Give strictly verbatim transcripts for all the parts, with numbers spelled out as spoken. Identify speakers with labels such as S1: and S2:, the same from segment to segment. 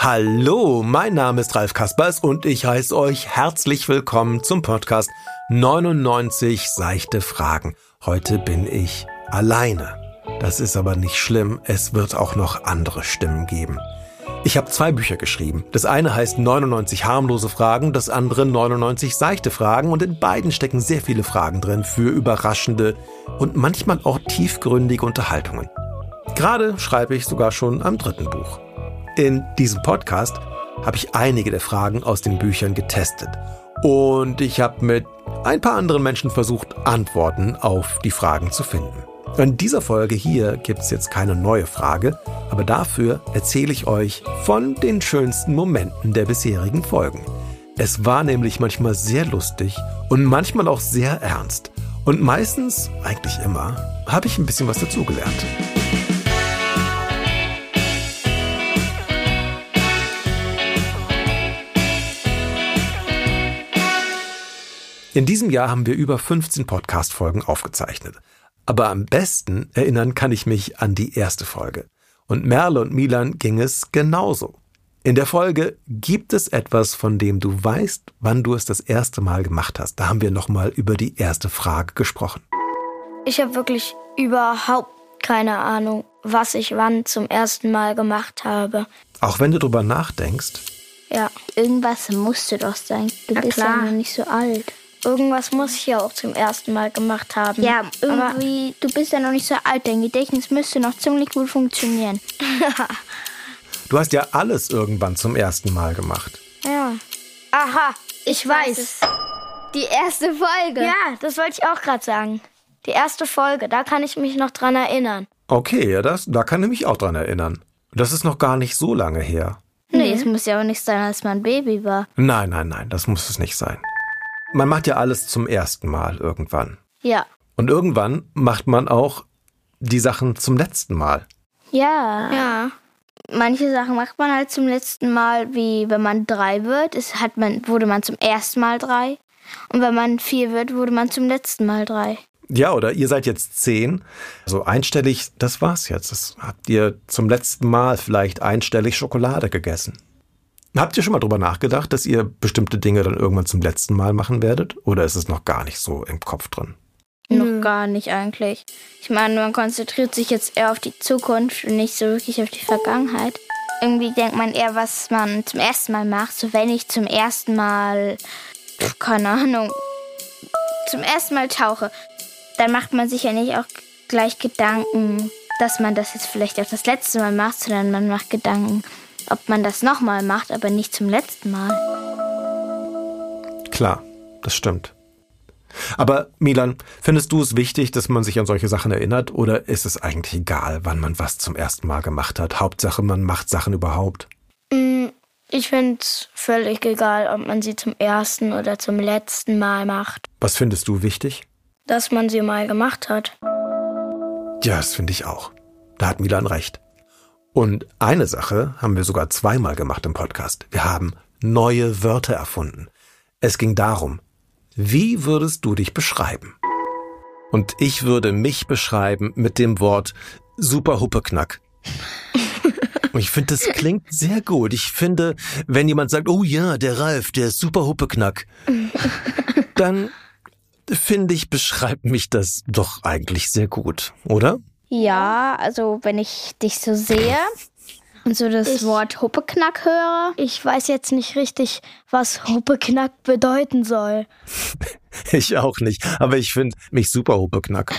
S1: Hallo, mein Name ist Ralf Kaspers und ich heiße euch herzlich willkommen zum Podcast neunundneunzig seichte Fragen. Heute bin ich alleine. Das ist aber nicht schlimm, es wird auch noch andere Stimmen geben. Ich habe zwei Bücher geschrieben. Das eine heißt neunundneunzig harmlose Fragen, das andere neunundneunzig seichte Fragen und in beiden stecken sehr viele Fragen drin für überraschende und manchmal auch tiefgründige Unterhaltungen. Gerade schreibe ich sogar schon am dritten Buch. In diesem Podcast habe ich einige der Fragen aus den Büchern getestet und ich habe mit ein paar anderen Menschen versucht, Antworten auf die Fragen zu finden. In dieser Folge hier gibt es jetzt keine neue Frage, aber dafür erzähle ich euch von den schönsten Momenten der bisherigen Folgen. Es war nämlich manchmal sehr lustig und manchmal auch sehr ernst. Und meistens, eigentlich immer, habe ich ein bisschen was dazugelernt. In diesem Jahr haben wir über fünfzehn Podcast-Folgen aufgezeichnet. Aber am besten erinnern kann ich mich an die erste Folge. Und Merle und Milan ging es genauso. In der Folge gibt es etwas, von dem du weißt, wann du es das erste Mal gemacht hast. Da haben wir nochmal über die erste Frage gesprochen.
S2: Ich habe wirklich überhaupt keine Ahnung, was ich wann zum ersten Mal gemacht habe.
S1: Auch wenn du drüber nachdenkst?
S2: Ja.
S3: Irgendwas musste doch sein. Du
S2: Na
S3: bist
S2: klar.
S3: ja noch nicht so alt.
S2: Irgendwas muss ich ja auch zum ersten Mal gemacht haben.
S3: Ja, irgendwie, du bist ja noch nicht so alt. Dein Gedächtnis müsste noch ziemlich gut funktionieren.
S1: Du hast ja alles irgendwann zum ersten Mal gemacht.
S2: Ja. Aha, ich,
S3: Ich
S2: weiß.
S3: weiß es. Die erste Folge.
S2: Ja, das wollte ich auch gerade sagen. Die erste Folge, da kann ich mich noch dran erinnern.
S1: Okay, ja, das, da kann ich mich auch dran erinnern. Das ist noch gar nicht so lange her.
S3: Nee, es muss ja auch nicht sein, als man ein Baby war.
S1: Nein, nein, nein, das muss es nicht sein. Man macht ja alles zum ersten Mal irgendwann.
S3: Ja.
S1: Und irgendwann macht man auch die Sachen zum letzten Mal.
S3: Ja.
S2: Ja.
S3: Manche Sachen macht man halt zum letzten Mal, wie wenn man drei wird, ist, hat man, wurde man zum ersten Mal drei. Und wenn man vier wird, wurde man zum letzten Mal drei.
S1: Ja, oder ihr seid jetzt zehn. Also einstellig, das war's jetzt. Das habt ihr zum letzten Mal vielleicht einstellig Schokolade gegessen. Habt ihr schon mal drüber nachgedacht, dass ihr bestimmte Dinge dann irgendwann zum letzten Mal machen werdet? Oder ist es noch gar nicht so im Kopf drin?
S3: Noch gar nicht eigentlich. Ich meine, man konzentriert sich jetzt eher auf die Zukunft und nicht so wirklich auf die Vergangenheit. Irgendwie denkt man eher, was man zum ersten Mal macht. So wenn ich zum ersten Mal, pf, keine Ahnung, zum ersten Mal tauche, dann macht man sich ja nicht auch gleich Gedanken, dass man das jetzt vielleicht auch das letzte Mal macht, sondern man macht Gedanken, ob man das nochmal macht, aber nicht zum letzten Mal.
S1: Klar, das stimmt. Aber Milan, findest du es wichtig, dass man sich an solche Sachen erinnert? Oder ist es eigentlich egal, wann man was zum ersten Mal gemacht hat? Hauptsache, man macht Sachen überhaupt.
S2: Ich finde es völlig egal, ob man sie zum ersten oder zum letzten Mal macht.
S1: Was findest du wichtig?
S2: Dass man sie mal gemacht hat.
S1: Ja, das finde ich auch. Da hat Milan recht. Und eine Sache haben wir sogar zweimal gemacht im Podcast. Wir haben neue Wörter erfunden. Es ging darum, wie würdest du dich beschreiben? Und ich würde mich beschreiben mit dem Wort super Huppeknack. Und ich finde, das klingt sehr gut. Ich finde, wenn jemand sagt, oh ja, der Ralf, der ist super Huppeknack, dann finde ich, beschreibt mich das doch eigentlich sehr gut, oder?
S3: Ja, also wenn ich dich so sehe und so das
S2: Ich-
S3: Wort Huppeknack höre.
S2: Ich weiß jetzt nicht richtig, was Huppeknack bedeuten soll.
S1: Ich auch nicht, aber ich finde mich super Huppeknack.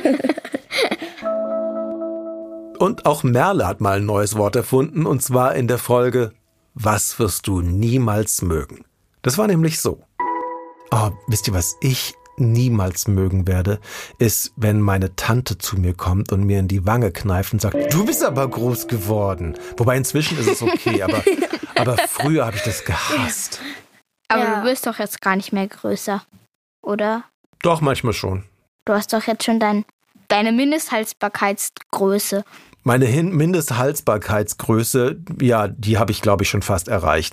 S1: Und auch Merle hat mal ein neues Wort erfunden, und zwar in der Folge Was wirst du niemals mögen? Das war nämlich so. Oh, wisst ihr, was ich niemals mögen werde, ist, wenn meine Tante zu mir kommt und mir in die Wange kneift und sagt, du bist aber groß geworden. Wobei inzwischen ist es okay, aber, aber früher habe ich das gehasst.
S3: Aber
S2: Ja.
S3: du wirst doch jetzt gar nicht mehr größer, oder?
S1: Doch, manchmal schon.
S3: Du hast doch jetzt schon dein, deine Mindesthaltbarkeitsgröße.
S1: Meine Hin- Mindesthaltbarkeitsgröße, ja, die habe ich, glaube ich, schon fast erreicht.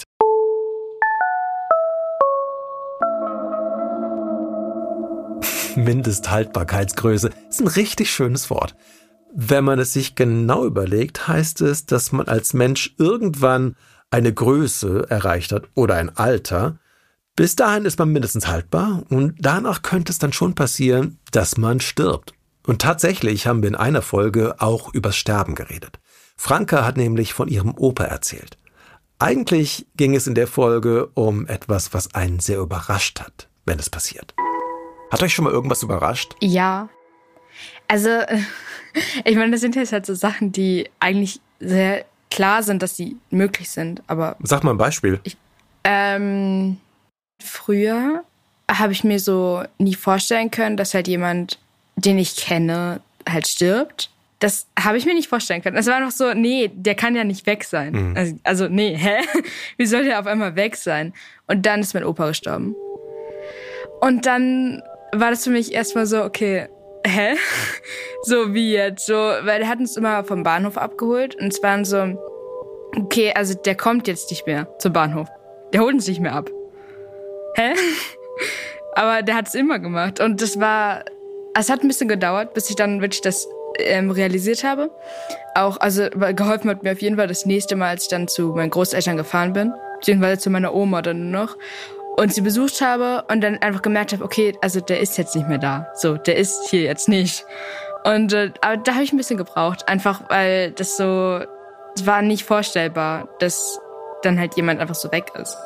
S1: Mindesthaltbarkeitsgröße ist ein richtig schönes Wort. Wenn man es sich genau überlegt, heißt es, dass man als Mensch irgendwann eine Größe erreicht hat oder ein Alter, bis dahin ist man mindestens haltbar und danach könnte es dann schon passieren, dass man stirbt. Und tatsächlich haben wir in einer Folge auch übers Sterben geredet. Franka hat nämlich von ihrem Opa erzählt. Eigentlich ging es in der Folge um etwas, was einen sehr überrascht hat, wenn es passiert. Hat euch schon mal irgendwas überrascht?
S4: Ja. Also, ich meine, das sind jetzt halt so Sachen, die eigentlich sehr klar sind, dass sie möglich sind, aber...
S1: Sag mal ein Beispiel.
S4: Ich, ähm, früher habe ich mir so nie vorstellen können, dass halt jemand, den ich kenne, halt stirbt. Das habe ich mir nicht vorstellen können. Es war einfach so, nee, der kann ja nicht weg sein. Mhm. Also, also, nee, hä? Wie soll der auf einmal weg sein? Und dann ist mein Opa gestorben. Und dann war das für mich erstmal so, okay, hä? So wie jetzt? So, weil der hat uns immer vom Bahnhof abgeholt und es waren so, okay, also der kommt jetzt nicht mehr zum Bahnhof. Der holt uns nicht mehr ab. Hä? Aber der hat es immer gemacht. Und das war, es hat ein bisschen gedauert, bis ich dann wirklich das ähm, realisiert habe. Auch, also geholfen hat mir auf jeden Fall das nächste Mal, als ich dann zu meinen Großeltern gefahren bin, beziehungsweise zu meiner Oma dann nur noch, und sie besucht habe und dann einfach gemerkt habe, okay, also der ist jetzt nicht mehr da. So, der ist hier jetzt nicht. Und äh, aber da habe ich ein bisschen gebraucht, einfach weil das so, es war nicht vorstellbar, dass dann halt jemand einfach so weg ist.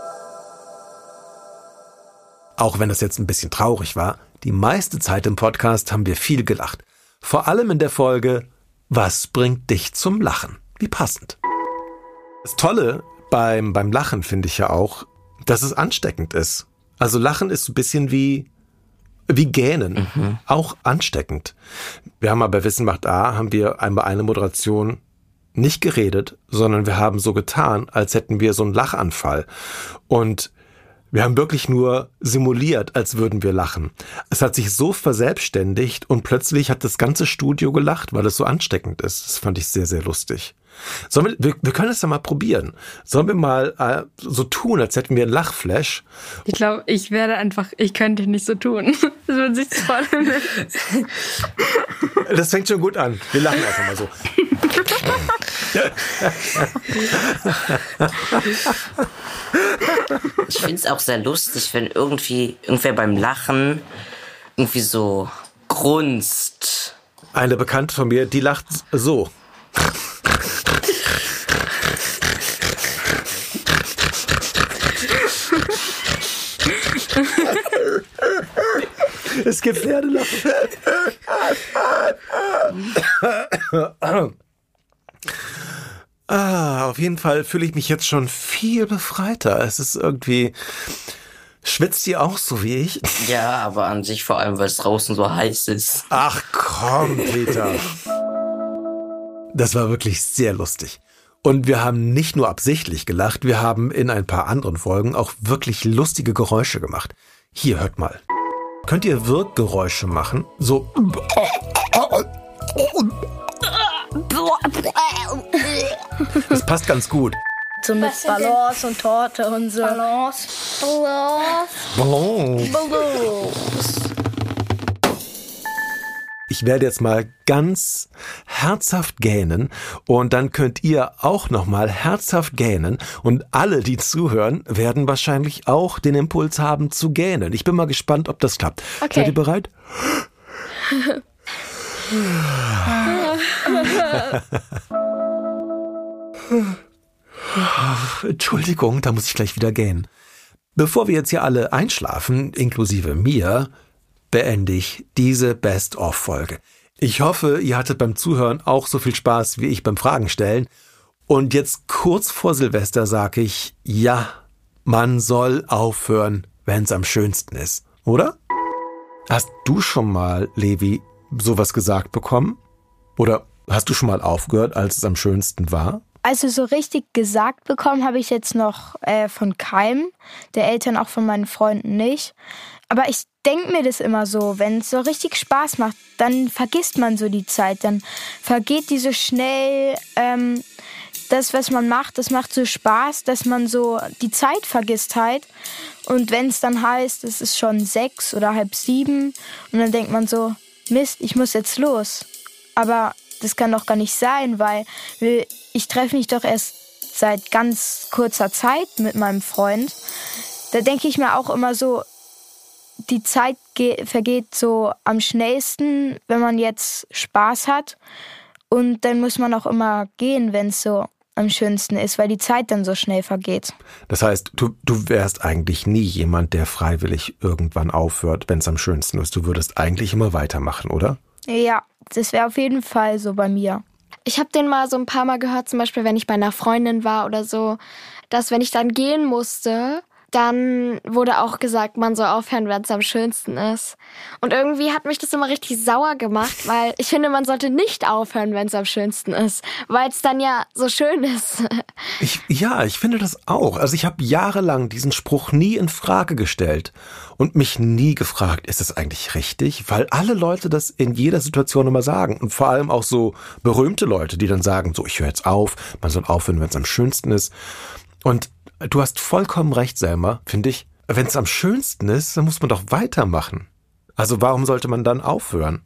S1: Auch wenn das jetzt ein bisschen traurig war, die meiste Zeit im Podcast haben wir viel gelacht. Vor allem in der Folge Was bringt dich zum Lachen? Wie passend. Das Tolle beim, beim Lachen finde ich ja auch, dass es ansteckend ist. Also Lachen ist ein bisschen wie, wie Gähnen, mhm. auch ansteckend. Wir haben mal bei Wissen macht A, haben wir einmal eine Moderation nicht geredet, sondern wir haben so getan, als hätten wir so einen Lachanfall. Und wir haben wirklich nur simuliert, als würden wir lachen. Es hat sich so verselbstständigt und plötzlich hat das ganze Studio gelacht, weil es so ansteckend ist. Das fand ich sehr, sehr lustig. Sollen wir, wir, wir können es ja mal probieren. Sollen wir mal äh, so tun, als hätten wir einen Lachflash?
S4: Ich glaube, ich werde einfach, ich könnte nicht so tun. Das würde sich voll.
S1: Das fängt schon gut an. Wir lachen einfach mal so.
S5: Ich finde es auch sehr lustig, wenn irgendwie irgendwer beim Lachen irgendwie so grunzt.
S1: Eine Bekannte von mir, die lacht so. Es gibt Pferdelachen. Ah, auf jeden Fall fühle ich mich jetzt schon viel befreiter. Es ist irgendwie... Schwitzt ihr auch so wie ich?
S5: Ja, aber an sich vor allem, weil es draußen so heiß ist.
S1: Ach komm, Peter. Das war wirklich sehr lustig. Und wir haben nicht nur absichtlich gelacht, wir haben in ein paar anderen Folgen auch wirklich lustige Geräusche gemacht. Hier, hört mal. Könnt ihr Wirkgeräusche machen? So... Das passt ganz gut.
S2: So mit Balance und Torte und so.
S3: Balance.
S1: Balance.
S2: Balance.
S1: Ich werde jetzt mal ganz herzhaft gähnen und dann könnt ihr auch noch mal herzhaft gähnen und alle, die zuhören, werden wahrscheinlich auch den Impuls haben zu gähnen. Ich bin mal gespannt, ob das klappt. Okay. Seid ihr bereit? Entschuldigung, da muss ich gleich wieder gähnen. Bevor wir jetzt hier alle einschlafen, inklusive mir, beende ich diese Best-of-Folge. Ich hoffe, ihr hattet beim Zuhören auch so viel Spaß wie ich beim Fragen stellen. Und jetzt kurz vor Silvester sage ich, ja, man soll aufhören, wenn es am schönsten ist, oder? Hast du schon mal, Levi, sowas gesagt bekommen? Oder hast du schon mal aufgehört, als es am schönsten war?
S2: Also so richtig gesagt bekommen habe ich jetzt noch äh, von keinem, der Eltern auch von meinen Freunden nicht. Aber ich denke mir das immer so, wenn es so richtig Spaß macht, dann vergisst man so die Zeit, dann vergeht die so schnell. Ähm, das, was man macht, das macht so Spaß, dass man so die Zeit vergisst halt. Und wenn es dann heißt, es ist schon sechs oder halb sieben und dann denkt man so, Mist, ich muss jetzt los. Aber das kann doch gar nicht sein, weil ich treffe mich doch erst seit ganz kurzer Zeit mit meinem Freund. Da denke ich mir auch immer so, die Zeit ge- vergeht so am schnellsten, wenn man jetzt Spaß hat. Und dann muss man auch immer gehen, wenn es so am schönsten ist, weil die Zeit dann so schnell vergeht.
S1: Das heißt, du, du wärst eigentlich nie jemand, der freiwillig irgendwann aufhört, wenn es am schönsten ist. Du würdest eigentlich immer weitermachen, oder?
S2: Ja, das wäre auf jeden Fall so bei mir.
S6: Ich habe den mal so ein paar Mal gehört, zum Beispiel, wenn ich bei einer Freundin war oder so, dass wenn ich dann gehen musste, dann wurde auch gesagt, man soll aufhören, wenn es am schönsten ist. Und irgendwie hat mich das immer richtig sauer gemacht, weil ich finde, man sollte nicht aufhören, wenn es am schönsten ist, weil es dann ja so schön ist.
S1: Ich, ja, ich finde das auch. Also ich habe jahrelang diesen Spruch nie in Frage gestellt und mich nie gefragt, ist das eigentlich richtig? Weil alle Leute das in jeder Situation immer sagen und vor allem auch so berühmte Leute, die dann sagen, so, ich höre jetzt auf, man soll aufhören, wenn es am schönsten ist. Und du hast vollkommen recht, Selma, finde ich. Wenn es am schönsten ist, dann muss man doch weitermachen. Also warum sollte man dann aufhören?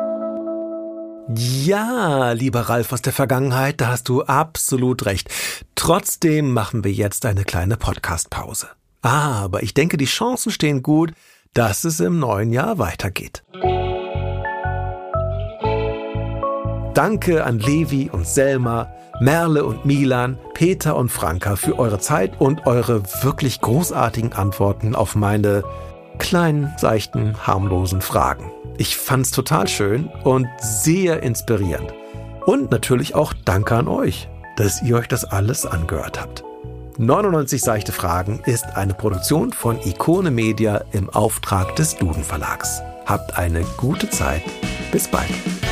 S1: Ja, lieber Ralf aus der Vergangenheit, da hast du absolut recht. Trotzdem machen wir jetzt eine kleine Podcast-Pause. Aber ich denke, die Chancen stehen gut, dass es im neuen Jahr weitergeht. Danke an Levi und Selma, Merle und Milan, Peter und Franka für eure Zeit und eure wirklich großartigen Antworten auf meine kleinen, seichten, harmlosen Fragen. Ich fand's total schön und sehr inspirierend. Und natürlich auch danke an euch, dass ihr euch das alles angehört habt. neunundneunzig seichte Fragen ist eine Produktion von Ikone Media im Auftrag des Duden Verlags. Habt eine gute Zeit. Bis bald.